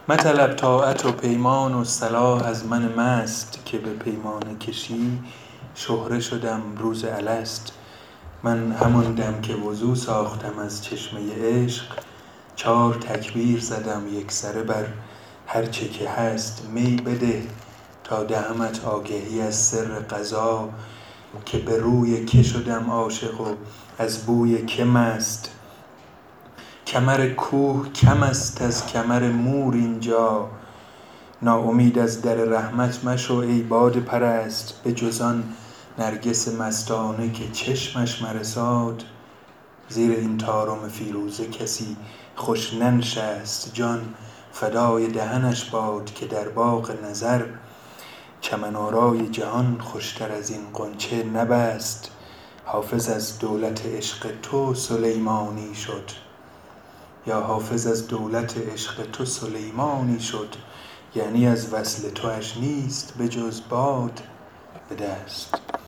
مطلب طاعت و پیمان و صلاح از من مست، که به پیمانه کشی شهره شدم روز الست. من همان دم که وضو ساختم از چشمه عشق، 4 تکبیر زدم یکسره بر هر چه که هست. می بده تا دهمت آگهی از سر قضا، که به روی که شدم عاشق و از بوی که مست. کمر کوه کم است از کمر مور اینجا، ناامید از در رحمت مشو ای باده پرست. به جز آن نرگس مستانه که چشمش مرساد، زیر این طارم فیروزه کسی خوش ننشست. جان فدای دهنش باد که در باغ نظر، چمن آرای جهان خوشتر از این غنچه نبست. حافظ از دولت عشق تو سلیمانی شد، یا حافظ از دولت عشق تو سلیمانی شد. یعنی از وصل تواش نیست به جز باد به دست.